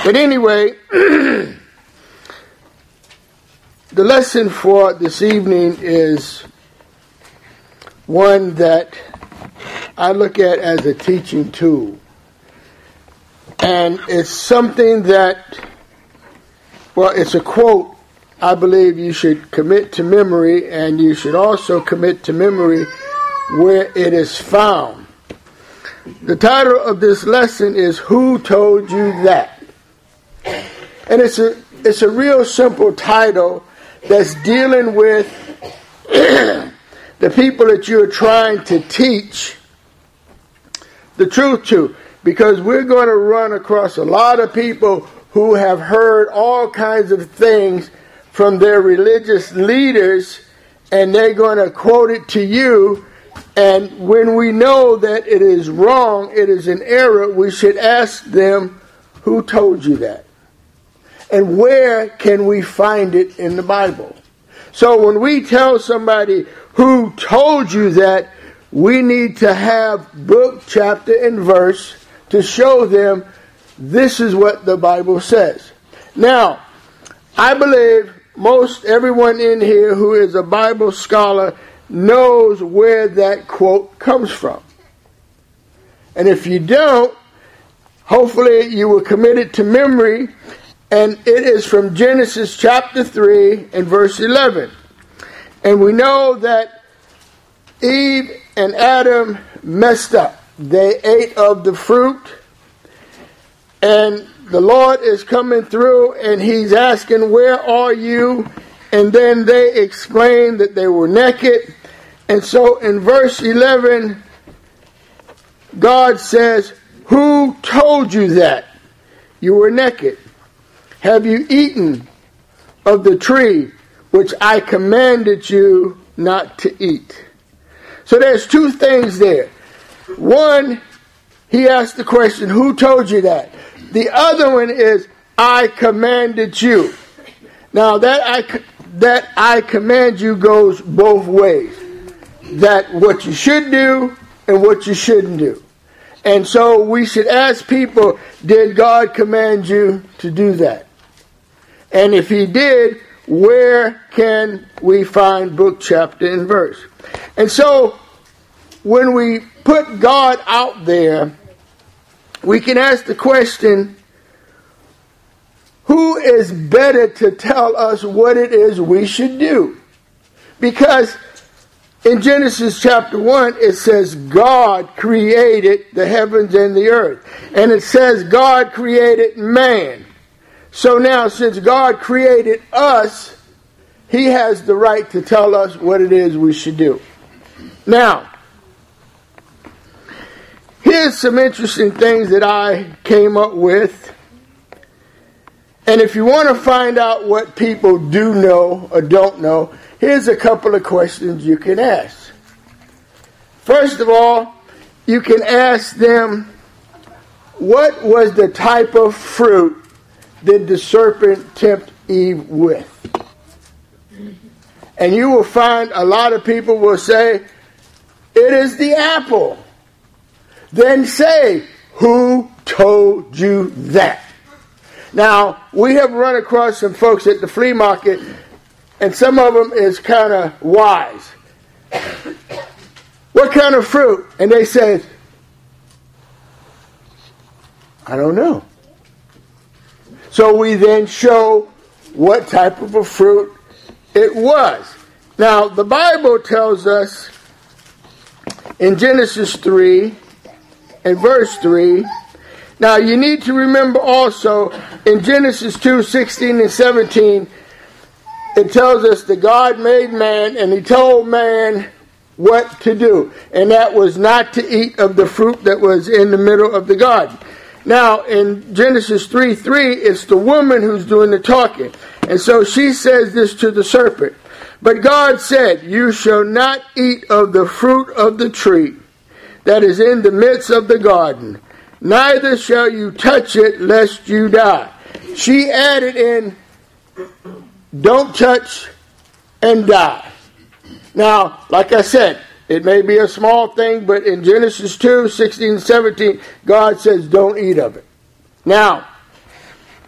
But anyway, the lesson for this evening is one that I look at as a teaching tool. And it's something that, well, it's a quote I believe you should commit to memory, and you should also commit to memory where it is found. The title of this lesson is Who Told You That? And it's a real simple title that's dealing with the people that you're trying to teach the truth to. Because we're going to run across a lot of people who have heard all kinds of things from their religious leaders, and they're going to quote it to you. And when we know that it is wrong, it is an error, we should ask them, who told you that? And where can we find it in the Bible? So when we tell somebody who told you that, we need to have book, chapter, and verse to show them this is what the Bible says. Now, I believe most everyone in here who is a Bible scholar knows where that quote comes from. And if you don't, hopefully you will commit it to memory. And it is from Genesis chapter 3 and verse 11. And we know that Eve and Adam messed up. They ate of the fruit. And the Lord is coming through and he's asking, where are you? And then they explain that they were naked. And so in verse 11, God says, who told you that you were naked? Have you eaten of the tree which I commanded you not to eat? So there's two things there. One, he asked the question, who told you that? The other one is, I commanded you. Now that I command you goes both ways. That what you should do and what you shouldn't do. And so we should ask people, did God command you to do that? And if he did, where can we find book, chapter, and verse? And so when we put God out there, we can ask the question, who is better to tell us what it is we should do? Because in Genesis chapter 1, it says God created the heavens and the earth. And it says God created man. So now, since God created us, he has the right to tell us what it is we should do. Now, here's some interesting things that I came up with. And if you want to find out what people do know or don't know, here's a couple of questions you can ask. First of all, you can ask them, what was the type of fruit did the serpent tempt Eve with? And you will find a lot of people will say, it is the apple. Then say, who told you that? Now, we have run across some folks at the flea market, and some of them is kind of wise. What kind of fruit? And they said, I don't know. So we then show what type of a fruit it was. Now, the Bible tells us in Genesis 3 and verse 3. Now, you need to remember also in Genesis 2, 16 and 17, it tells us that God made man and he told man what to do. And that was not to eat of the fruit that was in the middle of the garden. Now, in Genesis 3:3, it's the woman who's doing the talking. And so she says this to the serpent. But God said, you shall not eat of the fruit of the tree that is in the midst of the garden. Neither shall you touch it, lest you die. She added in, don't touch and die. Now, like I said, it may be a small thing, but in Genesis 2, 16 and 17, God says don't eat of it. Now,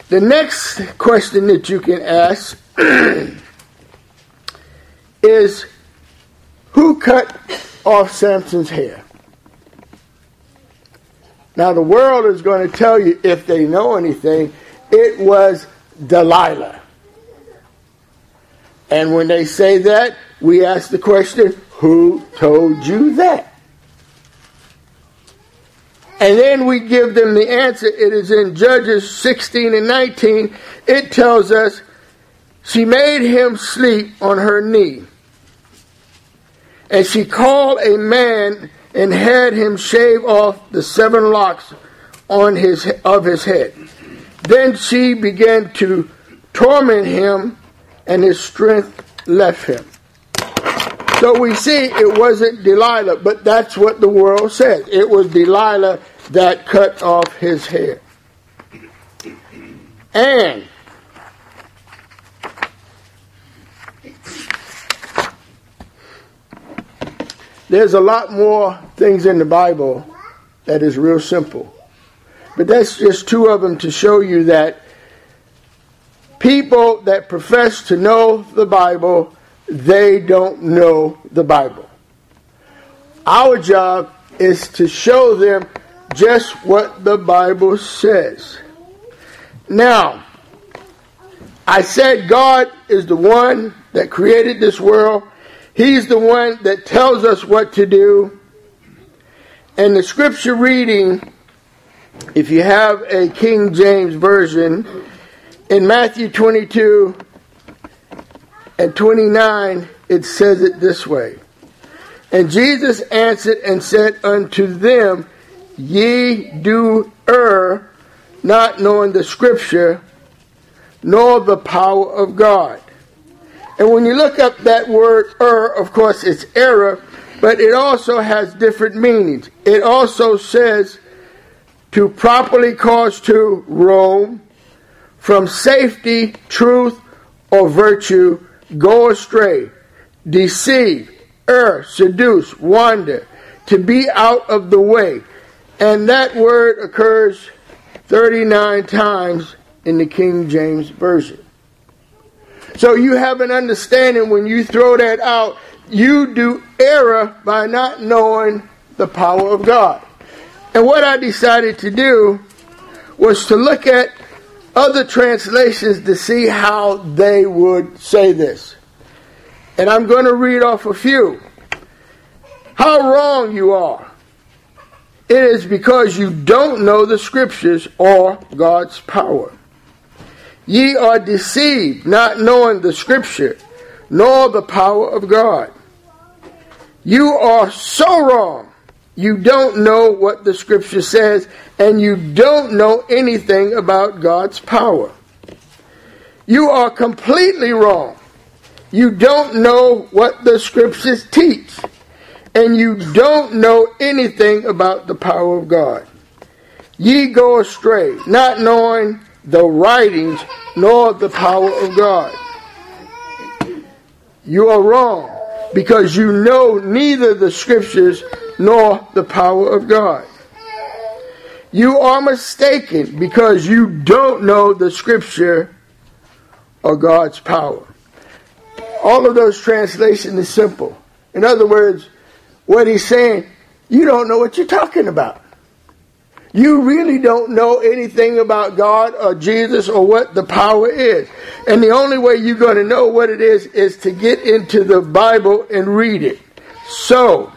The next question that you can ask is, who cut off Samson's hair? Now the world is going to tell you, if they know anything, it was Delilah. And when they say that, we ask the question, who told you that? And then we give them the answer. It is in Judges 16 and 19. It tells us, she made him sleep on her knee. And she called a man and had him shave off the 7 locks of his head. Then she began to torment him, and his strength left him. So we see it wasn't Delilah, but that's what the world says. It was Delilah that cut off his hair. And there's a lot more things in the Bible that is real simple. But that's just 2 of them to show you that people that profess to know the Bible, they don't know the Bible. Our job is to show them just what the Bible says. Now, I said God is the one that created this world. He's the one that tells us what to do. And the scripture reading, if you have a King James Version, in Matthew 22 and 29, it says it this way. And Jesus answered and said unto them, ye do err, not knowing the scripture, nor the power of God. And when you look up that word err, of course it's error, but it also has different meanings. It also says to properly cause to roam, from safety, truth, or virtue, go astray, deceive, err, seduce, wander, to be out of the way. And that word occurs 39 times in the King James Version. So you have an understanding when you throw that out, you do error by not knowing the power of God. And what I decided to do was to look at other translations to see how they would say this. And I'm going to read off a few. How wrong you are. It is because you don't know the scriptures or God's power. Ye are deceived, not knowing the scripture, nor the power of God. You are so wrong. You don't know what the scripture says, and you don't know anything about God's power. You are completely wrong. You don't know what the scriptures teach, and you don't know anything about the power of God. Ye go astray, not knowing the writings nor the power of God. You are wrong, because you know neither the scriptures nor the power of God. You are mistaken, because you don't know the scripture or God's power. All of those translations is simple. In other words, what he's saying, you don't know what you're talking about. You really don't know anything about God or Jesus or what the power is. And the only way you're going to know what it is to get into the Bible and read it. So,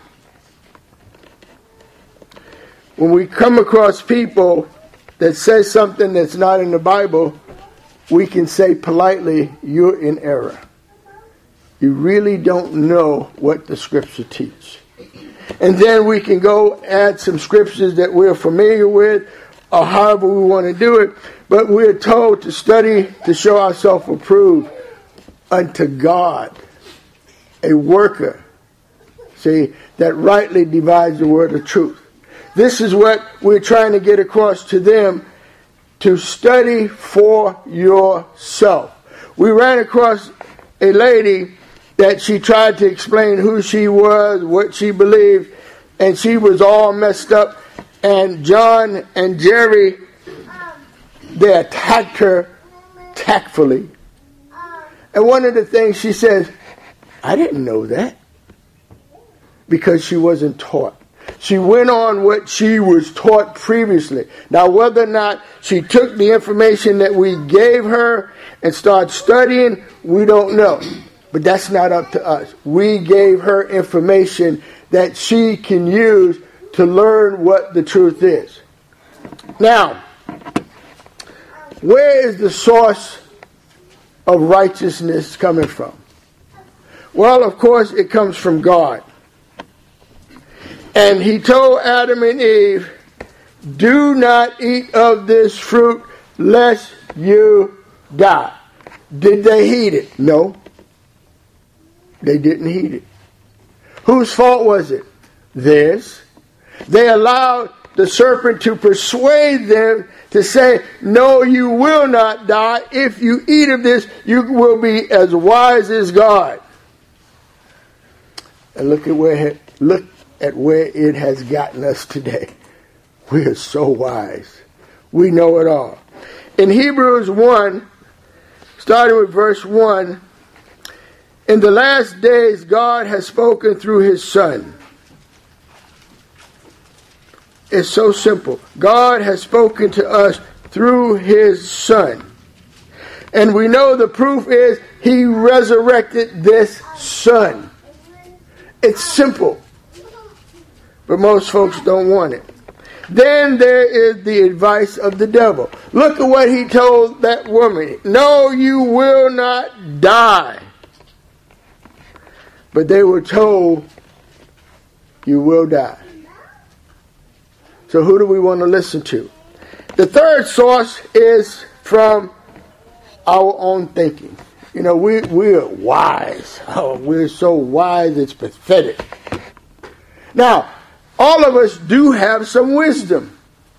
when we come across people that say something that's not in the Bible, we can say politely, you're in error. You really don't know what the scripture teaches. And then we can go add some scriptures that we're familiar with, or however we want to do it. But we're told to study to show ourselves approved unto God, a worker, see, that rightly divides the word of truth. This is what we're trying to get across to them, to study for yourself. We ran across a lady that she tried to explain who she was, what she believed, and she was all messed up. And John and Jerry they attacked her tactfully. And one of the things she says, I didn't know that. Because she wasn't taught. She went on what she was taught previously. Now, whether or not she took the information that we gave her and started studying, we don't know. But that's not up to us. We gave her information that she can use to learn what the truth is. Now, where is the source of righteousness coming from? Well, of course, it comes from God. And he told Adam and Eve, do not eat of this fruit lest you die. Did they heed it? No. They didn't heed it. Whose fault was it? Theirs. They allowed the serpent to persuade them to say, no, you will not die. If you eat of this, you will be as wise as God. And look at where it has gotten us today. We are so wise. We know it all. In Hebrews 1, starting with verse 1, in the last days God has spoken through his Son. It's so simple. God has spoken to us through his Son. And we know the proof is he resurrected this Son. It's simple. But most folks don't want it. Then there is the advice of the devil. Look at what he told that woman. No, you will not die. But they were told, you will die. So who do we want to listen to? The third source is from our own thinking. You know, we're wise. Oh, we're so wise, it's pathetic. Now, all of us do have some wisdom.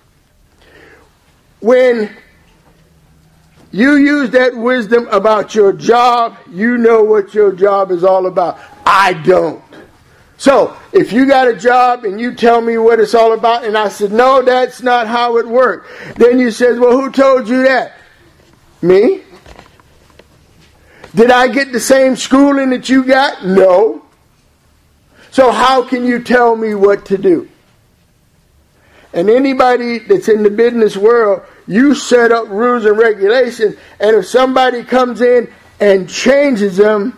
When you use that wisdom about your job, you know what your job is all about. I don't. So, if you got a job and you tell me what it's all about, and I said, no, that's not how it works. Then you said, well, who told you that? Me? Did I get the same schooling that you got? No. So how can you tell me what to do? And anybody that's in the business world, you set up rules and regulations, and if somebody comes in and changes them,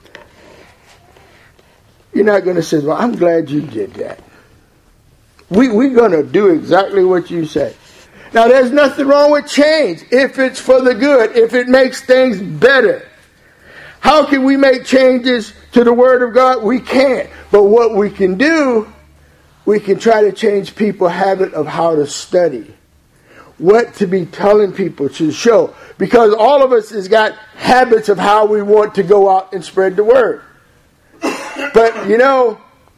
you're not going to say, well, I'm glad you did that. We're going to do exactly what you say. Now, there's nothing wrong with change if it's for the good, if it makes things better. How can we make changes to the Word of God? We can't. But what we can do, we can try to change people's habit of how to study. What to be telling people to show. Because all of us has got habits of how we want to go out and spread the Word. But, you know,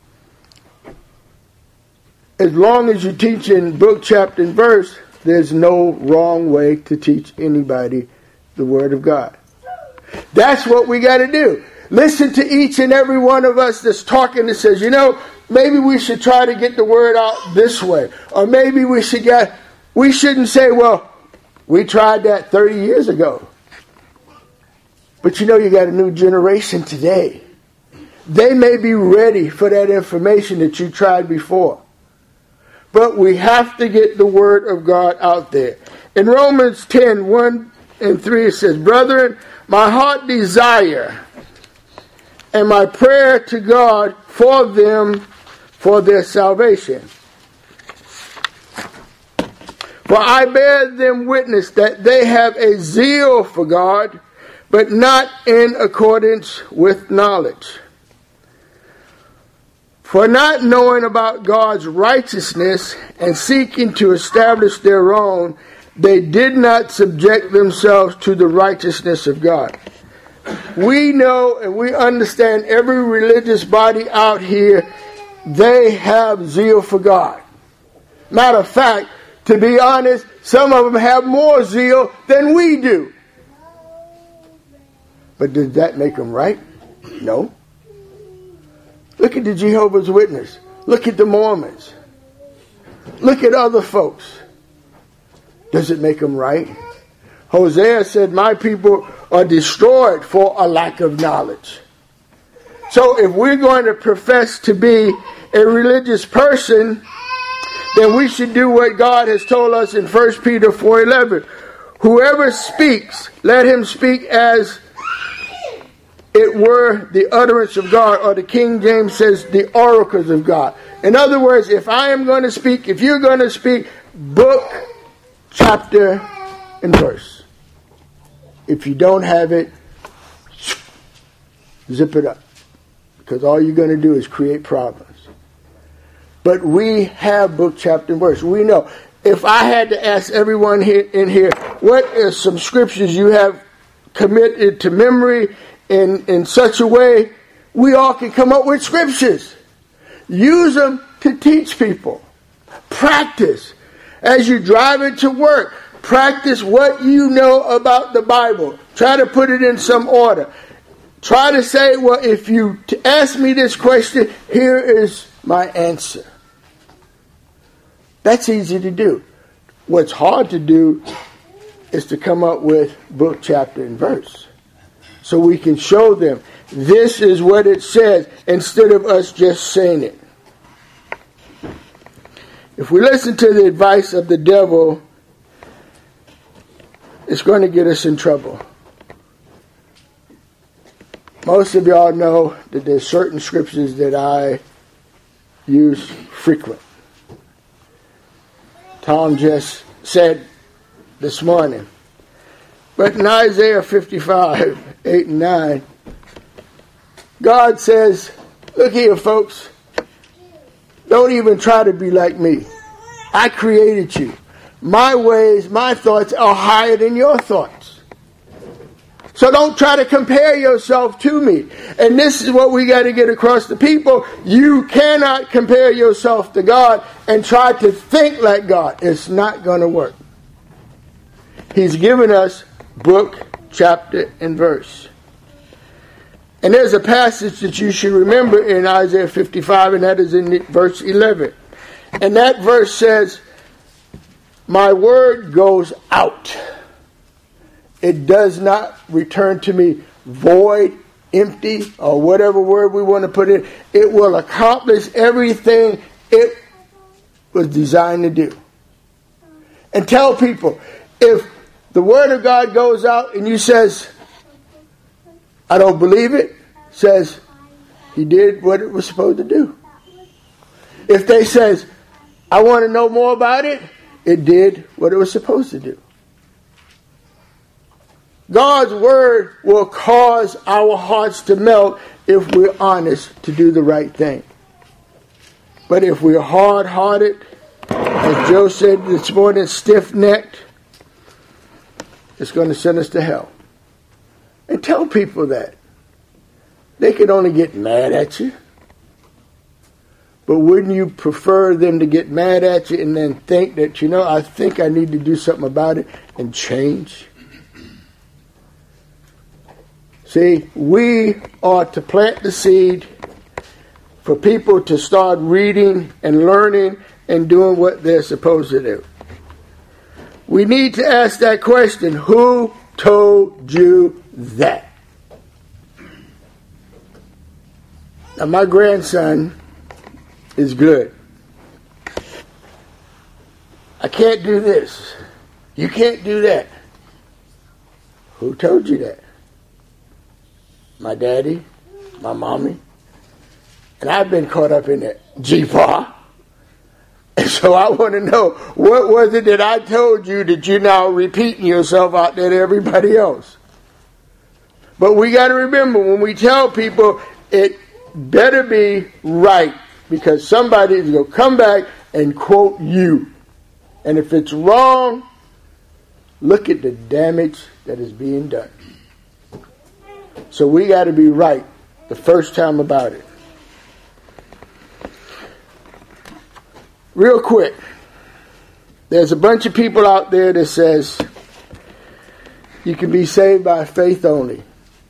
as long as you teach in book, chapter, and verse, there's no wrong way to teach anybody the Word of God. That's what we got to do. Listen to each and every one of us that's talking that says, you know, maybe we should try to get the Word out this way. Or maybe we shouldn't say, well, we tried that 30 years ago. But you know, you got a new generation today. They may be ready for that information that you tried before. But we have to get the Word of God out there. In Romans 10, 1 and 3, it says, brethren, my heart desire and my prayer to God for them, for their salvation. For I bear them witness that they have a zeal for God, but not in accordance with knowledge. For not knowing about God's righteousness and seeking to establish their own, they did not subject themselves to the righteousness of God. We know and we understand every religious body out here, they have zeal for God. Matter of fact, to be honest, some of them have more zeal than we do. But does that make them right? No. Look at the Jehovah's Witness. Look at the Mormons. Look at other folks. Does it make them right? Hosea said, my people are destroyed for a lack of knowledge. So if we're going to profess to be a religious person, then we should do what God has told us in 1 Peter 4:11. Whoever speaks, let him speak as it were the utterance of God, or the King James says the oracles of God. In other words, if I am going to speak, if you're going to speak, book, chapter, and verse. If you don't have it, zip it up. Because all you're going to do is create problems. But we have book, chapter, and verse. We know. If I had to ask everyone in here, what are some scriptures you have committed to memory in such a way, we all can come up with scriptures. Use them to teach people. Practice. As you drive it to work, practice what you know about the Bible. Try to put it in some order. Try to say, well, if you ask me this question, here is my answer. That's easy to do. What's hard to do is to come up with book, chapter, and verse. So we can show them this is what it says instead of us just saying it. If we listen to the advice of the devil, it's going to get us in trouble. Most of y'all know that there's certain scriptures that I use frequent. Tom just said this morning. But in Isaiah 55, 8 and 9, God says, look here, folks. Don't even try to be like me. I created you. My ways, my thoughts are higher than your thoughts. So don't try to compare yourself to me. And this is what we got to get across to people. You cannot compare yourself to God and try to think like God. It's not going to work. He's given us book, chapter, and verse. And there's a passage that you should remember in Isaiah 55, and that is in verse 11. And that verse says, my word goes out. It does not return to me void, empty, or whatever word we want to put in. It will accomplish everything it was designed to do. And tell people, if the word of God goes out and you says, I don't believe it, says he did what it was supposed to do. If they says, I want to know more about it, it did what it was supposed to do. God's word will cause our hearts to melt if we're honest to do the right thing. But if we're hard-hearted, as Joe said this morning, stiff-necked, it's going to send us to hell. And tell people that. They could only get mad at you. But wouldn't you prefer them to get mad at you and then think that, I think I need to do something about it and change? See, we are to plant the seed for people to start reading and learning and doing what they're supposed to do. We need to ask that question, who told you that? Now, my grandson is good. I can't do this. You can't do that. Who told you that? My daddy, my mommy. And I've been caught up in that G-Par. And so I want to know, what was it that I told you that you're now repeating yourself out there to everybody else? But we got to remember, when we tell people, it better be right, because somebody is going to come back and quote you. And if it's wrong, look at the damage that is being done. So we got to be right the first time about it. Real quick, there's a bunch of people out there that says you can be saved by faith only.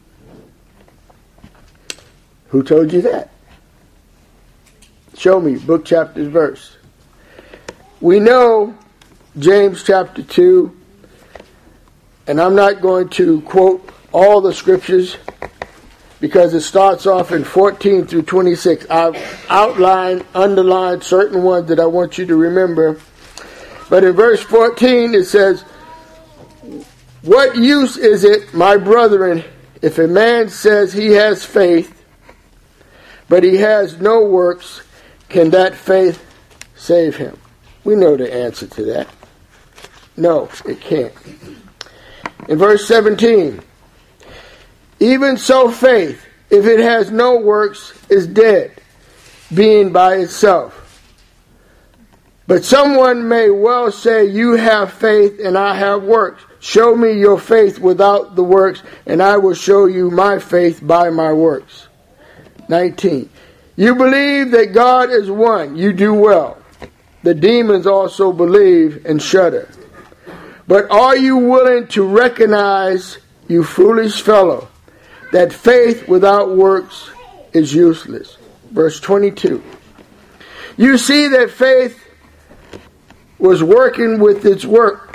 Who told you that? Show me book, chapter, verse. We know James chapter 2. And I'm not going to quote all the scriptures because it starts off in 14 through 26. I've outlined, underlined certain ones that I want you to remember. But in verse 14 it says, "What use is it, my brethren, if a man says he has faith, but he has no works, can that faith save him?" We know the answer to that. No, it can't. In verse 17, "Even so faith, if it has no works, is dead, being by itself. But someone may well say, you have faith and I have works. Show me your faith without the works, and I will show you my faith by my works." 19, "You believe that God is one. You do well. The demons also believe and shudder. But are you willing to recognize, you foolish fellow, that faith without works is useless?" Verse 22, "You see that faith was working with his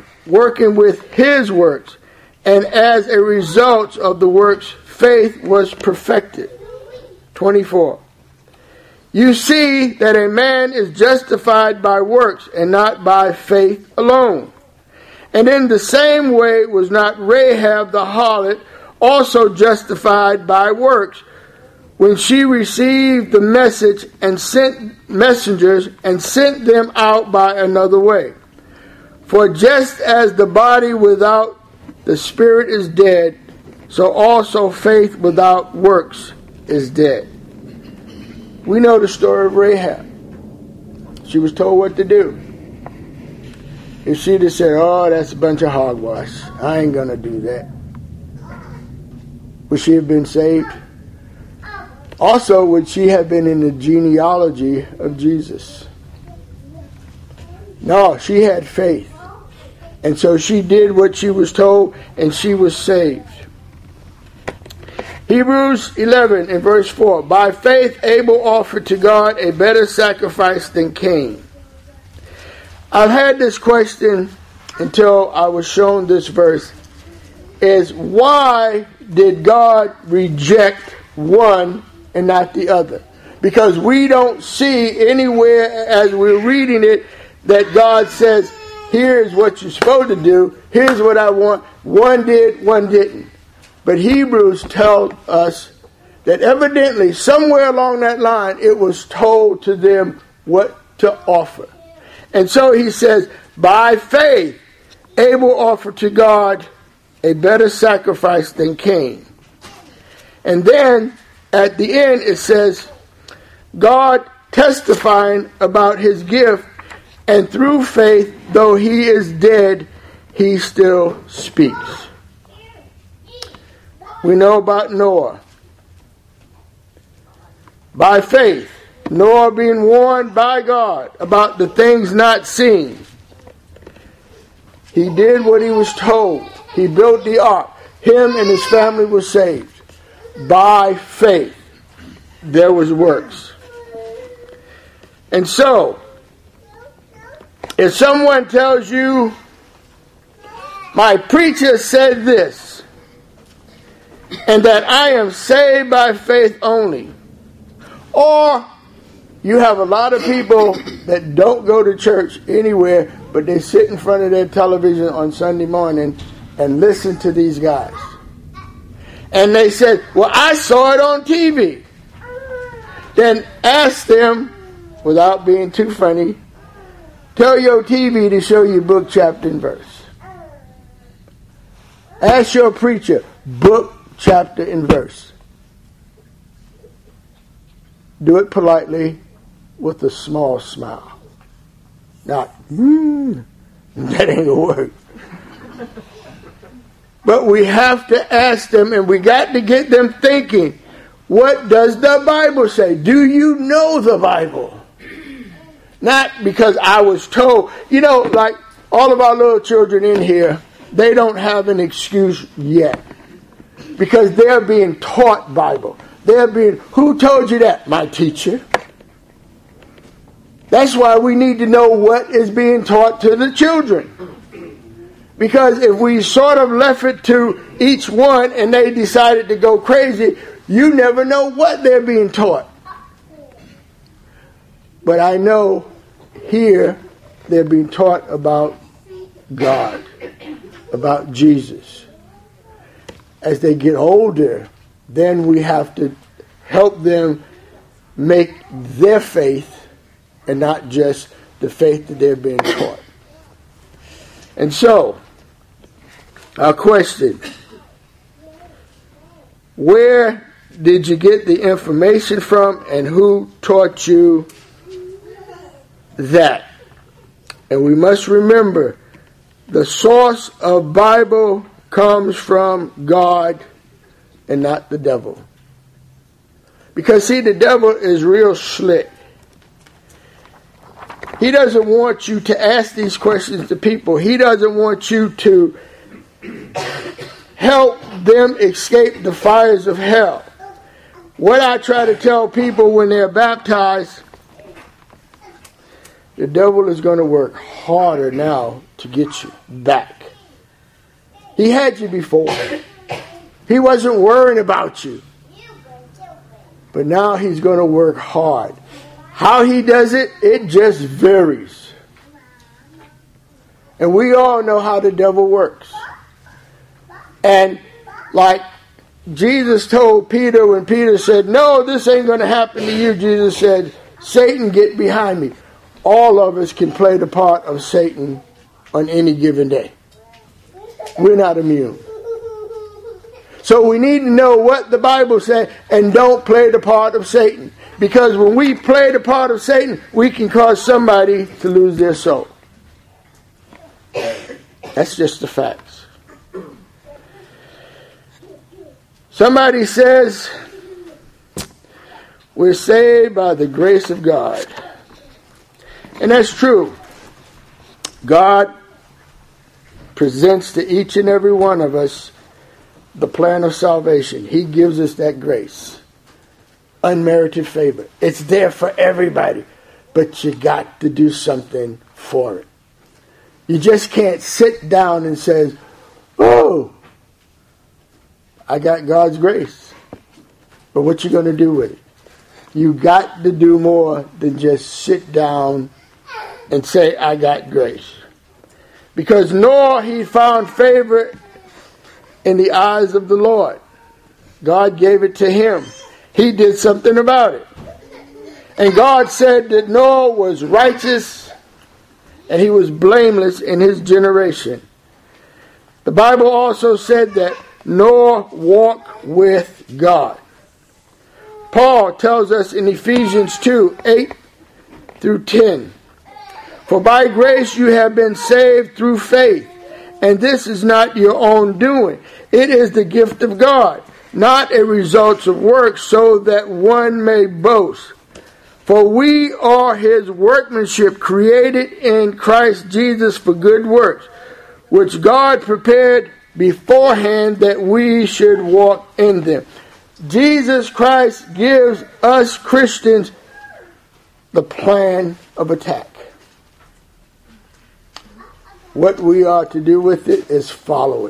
works, and as a result of the works, faith was perfected." 24, "You see that a man is justified by works and not by faith alone. And in the same way was not Rahab the harlot also justified by works, when she received the message and sent messengers and sent them out by another way? For just as the body without the spirit is dead, so also faith without works is dead." We know the story of Rahab. She was told what to do. If she'd have said, "Oh, that's a bunch of hogwash, I ain't going to do that," would she have been saved? Also, would she have been in the genealogy of Jesus? No, she had faith. And so she did what she was told, and she was saved. Hebrews 11 in verse 4, "By faith Abel offered to God a better sacrifice than Cain." I've had this question until I was shown this verse, is why did God reject one and not the other? Because we don't see anywhere as we're reading it that God says, here's what you're supposed to do, here's what I want. One did, one didn't. But Hebrews tells us that evidently somewhere along that line it was told to them what to offer. And so he says, by faith, Abel offered to God a better sacrifice than Cain. And then at the end it says, God testifying about his gift, and through faith, though he is dead, he still speaks. We know about Noah. By faith, Noah being warned by God about the things not seen, he did what he was told. He built the ark. Him and his family were saved. By faith, there was works. And so, if someone tells you, my preacher said this, and that I am saved by faith only, or you have a lot of people that don't go to church anywhere, but they sit in front of their television on Sunday morning and listen to these guys. And they said, well, I saw it on TV. Then ask them, without being too funny, tell your TV to show you book, chapter, and verse. Ask your preacher, book, chapter, and verse. Do it politely with a small smile. Not, that ain't gonna work. But we have to ask them, and we got to get them thinking, what does the Bible say? Do you know the Bible? Not because I was told. You know, like all of our little children in here, they don't have an excuse yet. Because they're being taught Bible. They're being, who told you that? My teacher. That's why we need to know what is being taught to the children. Because if we sort of left it to each one and they decided to go crazy, you never know what they're being taught. But I know here they're being taught about God, about Jesus. As they get older, then we have to help them make their faith and not just the faith that they're being taught. And so, our question, where did you get the information from and who taught you that? And we must remember, the source of Bible comes from God and not the devil. Because see, the devil is real slick. He doesn't want you to ask these questions to people. He doesn't want you to help them escape the fires of hell. What I try to tell people when they're baptized, the devil is going to work harder now to get you back. He had you before. He wasn't worrying about you. But now he's going to work hard. How he does it, it just varies. And we all know how the devil works. And like Jesus told Peter when Peter said, "No, this ain't going to happen to you," Jesus said, "Satan, get behind me." All of us can play the part of Satan on any given day. We're not immune. So we need to know what the Bible says and don't play the part of Satan. Because when we play the part of Satan, we can cause somebody to lose their soul. That's just the facts. Somebody says, we're saved by the grace of God. And that's true. God presents to each and every one of us the plan of salvation. He gives us that grace. Unmerited favor. It's there for everybody. But you got to do something for it. You just can't sit down and say, "Oh, I got God's grace." But what you going to do with it? You got to do more than just sit down and say, "I got grace." Because Noah, he found favor in the eyes of the Lord. God gave it to him. He did something about it. And God said that Noah was righteous and he was blameless in his generation. The Bible also said that Noah walked with God. Paul tells us in Ephesians 2:8-10, "For by grace you have been saved through faith, and this is not your own doing. It is the gift of God, not a result of works, so that one may boast. For we are his workmanship, created in Christ Jesus for good works, which God prepared beforehand that we should walk in them." Jesus Christ gives us Christians the plan of attack. What we are to do with it is follow it.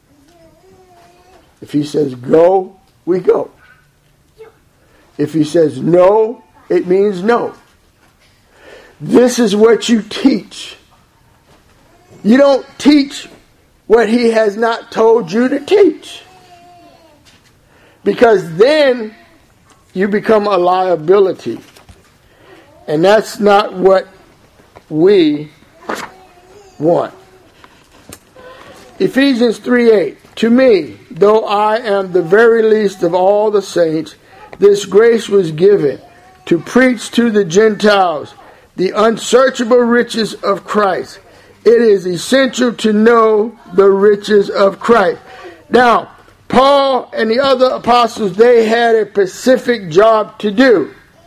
If he says go, we go. If he says no, it means no. This is what you teach. You don't teach what he has not told you to teach. Because then you become a liability. And that's not what we want. Ephesians 3:8, "To me, though I am the very least of all the saints, this grace was given to preach to the Gentiles the unsearchable riches of Christ. It is essential to know the riches of Christ." Now, Paul and the other apostles, they had a specific job to do.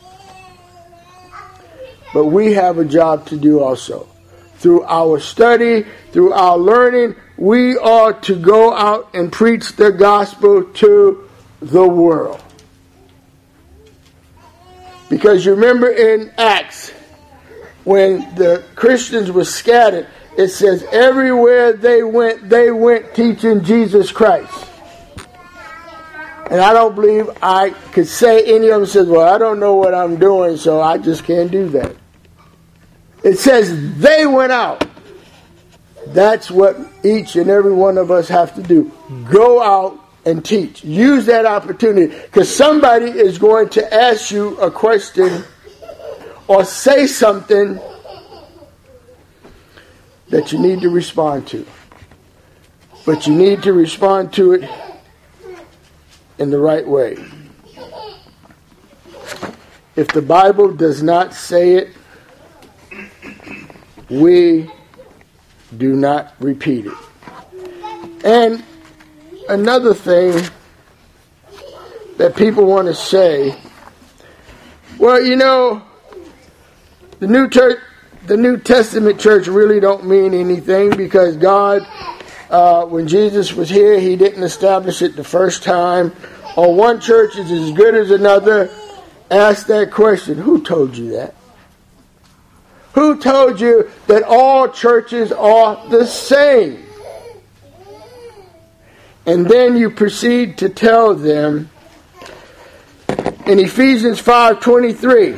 But we have a job to do also. Through our study, through our learning, we are to go out and preach the gospel to the world. Because you remember in Acts, when the Christians were scattered, it says everywhere they went teaching Jesus Christ. And I don't believe I could say any of them says, well, I don't know what I'm doing, so I just can't do that. It says they went out. That's what each and every one of us have to do. Go out and teach. Use that opportunity, because somebody is going to ask you a question or say something that you need to respond to. But you need to respond to it in the right way. If the Bible does not say it, we do not repeat it. And another thing that people want to say, well, you know, the New Testament church really don't mean anything, because God, when Jesus was here, he didn't establish it the first time. Or one church is as good as another. Ask that question. Who told you that? Who told you that all churches are the same? And then you proceed to tell them in Ephesians 5:23,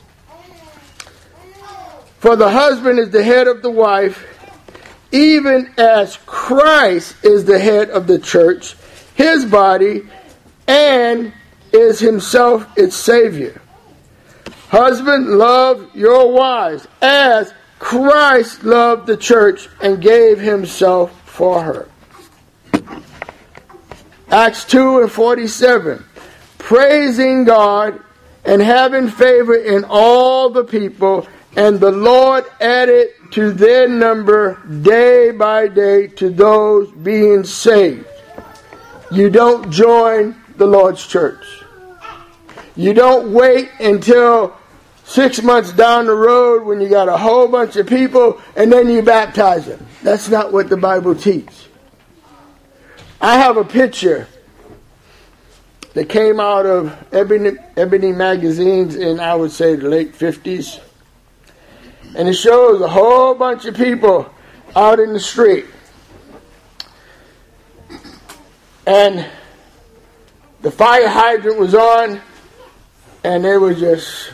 for the husband is the head of the wife, even as Christ is the head of the church, his body, and is himself its Savior. Husband, love your wives as Christ loved the church and gave himself for her. Acts 2:47, praising God and having favor in all the people, and the Lord added to their number day by day to those being saved. You don't join the Lord's church. You don't wait until 6 months down the road when you got a whole bunch of people and then you baptize them. That's not what the Bible teaches. I have a picture that came out of Ebony magazines in, I would say, the late 50s. And it shows a whole bunch of people out in the street. And the fire hydrant was on, and they were just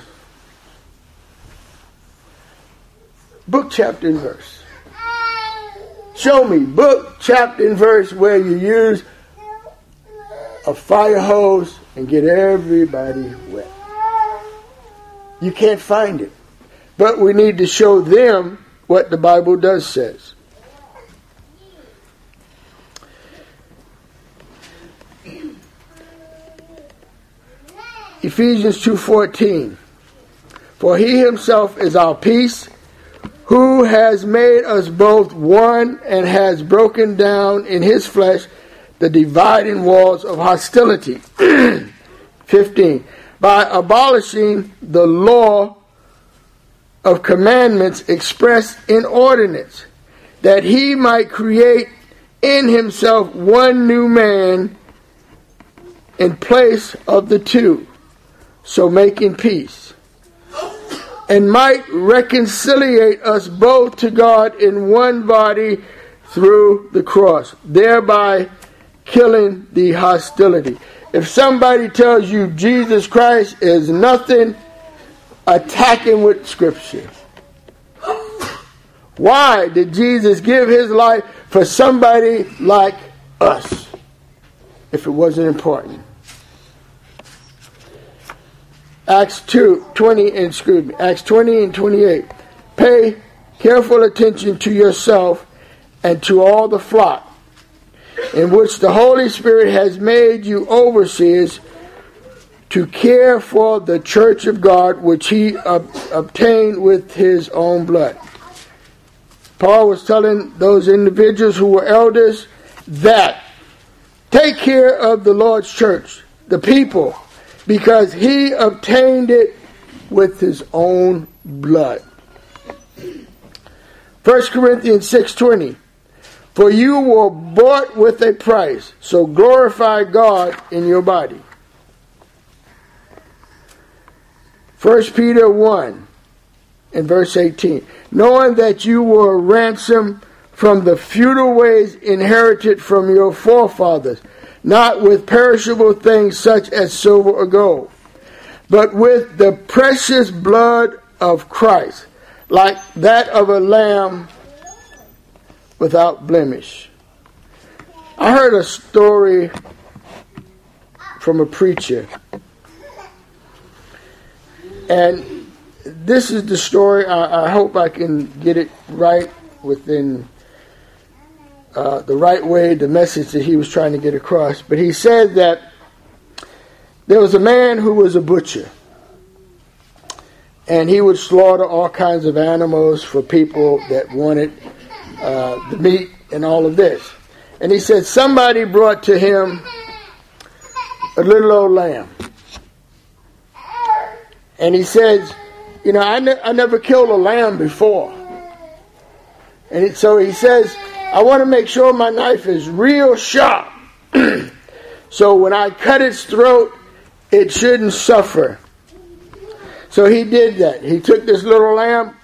book, chapter, and verse. Show me book, chapter, and verse where you use a fire hose and get everybody wet. You can't find it. But we need to show them what the Bible does says. Ephesians 2:14. For he himself is our peace, who has made us both one and has broken down in his flesh the dividing walls of hostility. 15. By abolishing the law of commandments expressed in ordinance, that he might create in himself one new man in place of the two, so making peace, and might reconciliate us both to God in one body through the cross, thereby killing the hostility. If somebody tells you Jesus Christ is nothing, attack him with Scripture. Why did Jesus give his life for somebody like us if it wasn't important? Acts 20 and 28. Pay careful attention to yourself and to all the flock, in which the Holy Spirit has made you overseers, to care for the church of God, which he obtained with his own blood. Paul was telling those individuals who were elders that take care of the Lord's church, the people, because he obtained it with his own blood. 1 Corinthians 6:20. For you were bought with a price, so glorify God in your body. 1 Peter 1. in verse 18. Knowing that you were ransomed from the futile ways inherited from your forefathers, not with perishable things such as silver or gold, but with the precious blood of Christ, like that of a lamb without blemish. I heard a story from a preacher, and this is the story. I hope I can get it right within the right way, the message that he was trying to get across. But he said that there was a man who was a butcher, and he would slaughter all kinds of animals for people that wanted the meat and all of this. And he said somebody brought to him a little old lamb. And he says, I never killed a lamb before. And so he says, I want to make sure my knife is real sharp. So when I cut its throat, it shouldn't suffer. So he did that. He took this little lamb,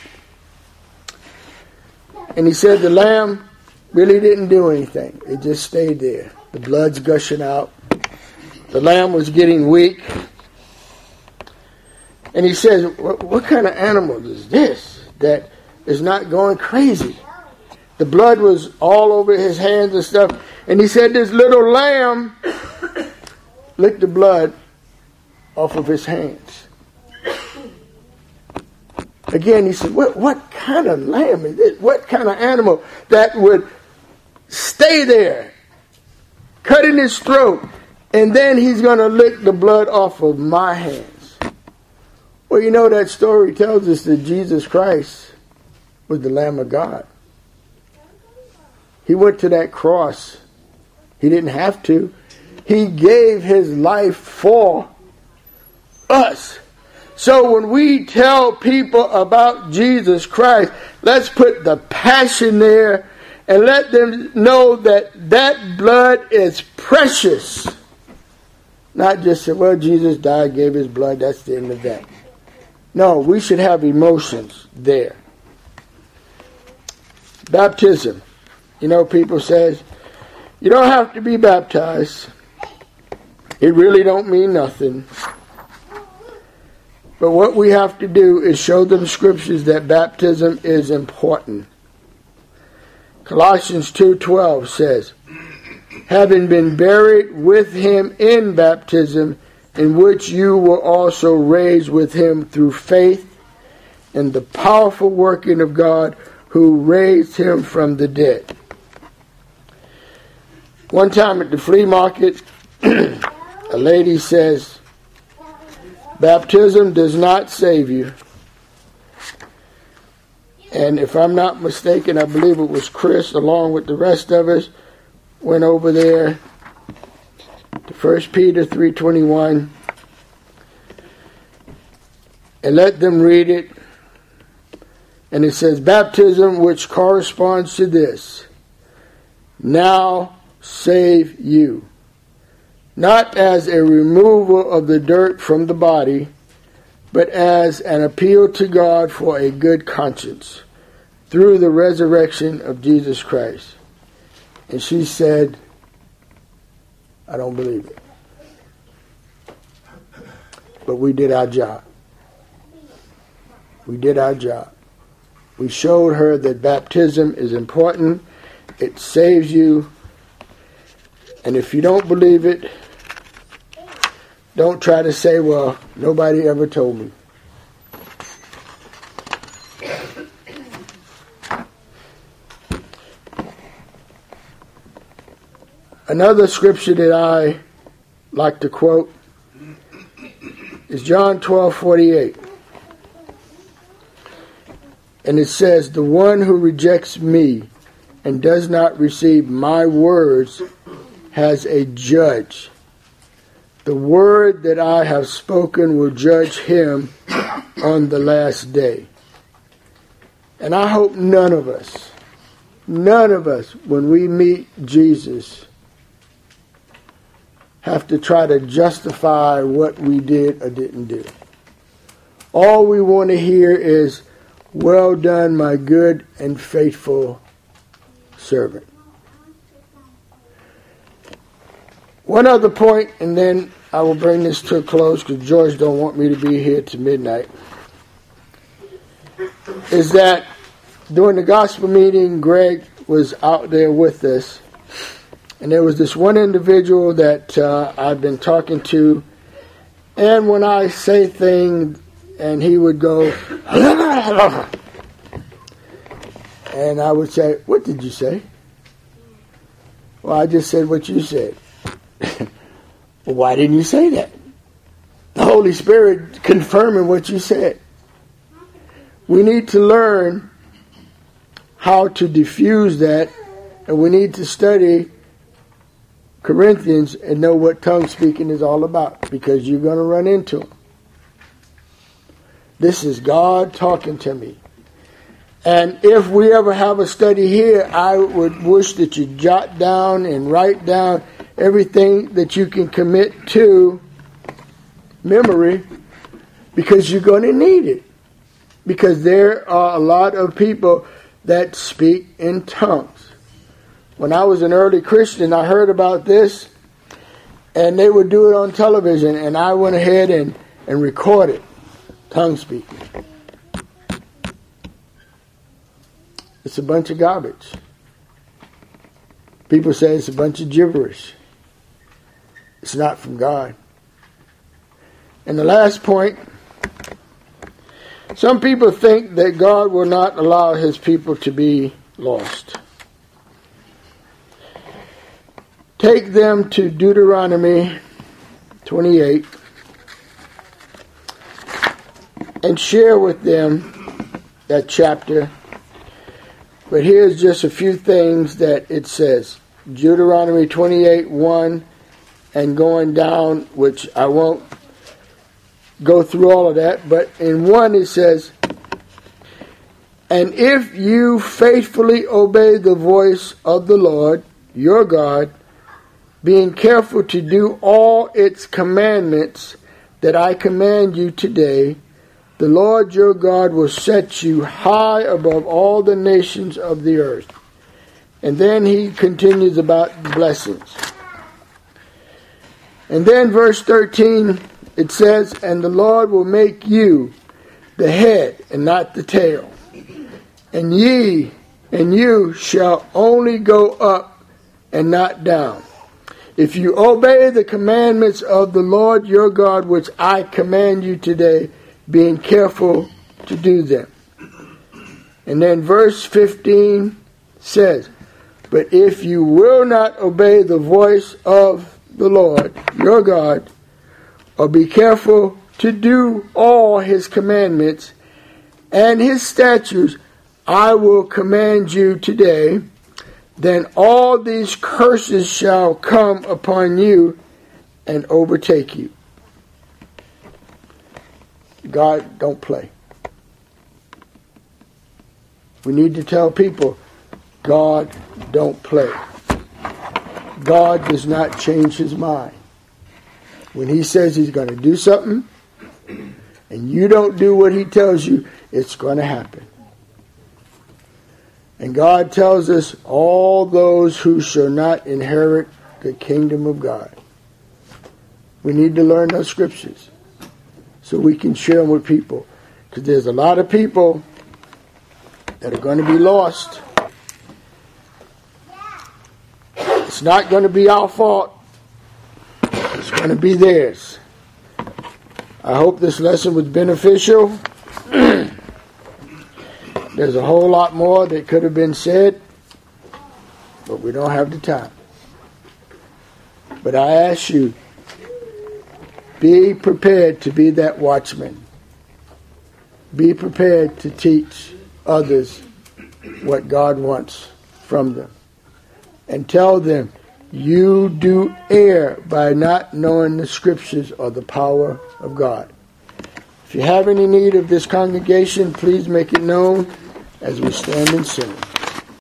and he said the lamb really didn't do anything. It just stayed there. The blood's gushing out. The lamb was getting weak. And he says, what kind of animal is this that is not going crazy? The blood was all over his hands and stuff. And he said this little lamb licked the blood off of his hands. Again, he said, what kind of lamb is this? What kind of animal that would stay there, cutting his throat, and then he's going to lick the blood off of my hands? Well, that story tells us that Jesus Christ was the Lamb of God. He went to that cross. He didn't have to. He gave his life for us. So when we tell people about Jesus Christ, let's put the passion there and let them know that that blood is precious. Not just say, well, Jesus died, gave his blood, that's the end of that. No, we should have emotions there. Baptism. People says, you don't have to be baptized. It really don't mean nothing. But what we have to do is show them scriptures that baptism is important. Colossians 2:12 says, having been buried with him in baptism, in which you were also raised with him through faith in the powerful working of God who raised him from the dead. One time at the flea market, a lady says, baptism does not save you. And if I'm not mistaken, I believe it was Chris, along with the rest of us, went over there to 1 Peter 3:21 and let them read it. And it says, baptism, which corresponds to this, now save you, not as a removal of the dirt from the body, but as an appeal to God for a good conscience through the resurrection of Jesus Christ. And she said, I don't believe it. But we did our job. We did our job. We showed her that baptism is important. It saves you. And if you don't believe it, don't try to say, well, nobody ever told me. Another scripture that I like to quote is John 12:48. And it says, the one who rejects me and does not receive my words has a judge. The word that I have spoken will judge him on the last day. And I hope none of us, when we meet Jesus, have to try to justify what we did or didn't do. All we want to hear is, well done, my good and faithful servant. One other point, and then I will bring this to a close because George don't want me to be here to midnight, is that during the gospel meeting, Greg was out there with us, and there was this one individual that I've been talking to, and when I say things, and he would go, and I would say, what did you say? Well, I just said what you said. Well, why didn't you say that? The Holy Spirit confirming what you said. We need to learn how to diffuse that, and we need to study Corinthians and know what tongue speaking is all about, because you're going to run into them. This is God talking to me. And if we ever have a study here, I would wish that you jot down and write down everything that you can commit to memory, because you're going to need it. Because there are a lot of people that speak in tongues. When I was an early Christian, I heard about this, and they would do it on television, and I went ahead and recorded tongue speaking. It's a bunch of garbage. People say it's a bunch of gibberish. It's not from God. And the last point, some people think that God will not allow his people to be lost. Take them to Deuteronomy 28 and share with them that chapter. But here's just a few things that it says. Deuteronomy 28:1 and going down, which I won't go through all of that, but in 1 it says, and if you faithfully obey the voice of the Lord, your God, being careful to do all its commandments that I command you today, the Lord your God will set you high above all the nations of the earth. And then he continues about blessings. And then verse 13, it says, and the Lord will make you the head and not the tail. And you shall only go up and not down. If you obey the commandments of the Lord your God, which I command you today, being careful to do them. And then verse 15 says, but if you will not obey the voice of the Lord your God, or be careful to do all his commandments and his statutes, I will command you today, then all these curses shall come upon you and overtake you. God don't play. We need to tell people, God don't play. God does not change his mind. When he says he's going to do something, and you don't do what he tells you, it's going to happen. And God tells us, all those who shall not inherit the kingdom of God. We need to learn those scriptures so we can share them with people. Because there's a lot of people that are going to be lost. It's not going to be our fault. It's going to be theirs. I hope this lesson was beneficial. There's a whole lot more that could have been said, but we don't have the time. But I ask you, be prepared to be that watchman. Be prepared to teach others what God wants from them. And tell them, you do err by not knowing the scriptures or the power of God. If you have any need of this congregation, please make it known as we stand and sing.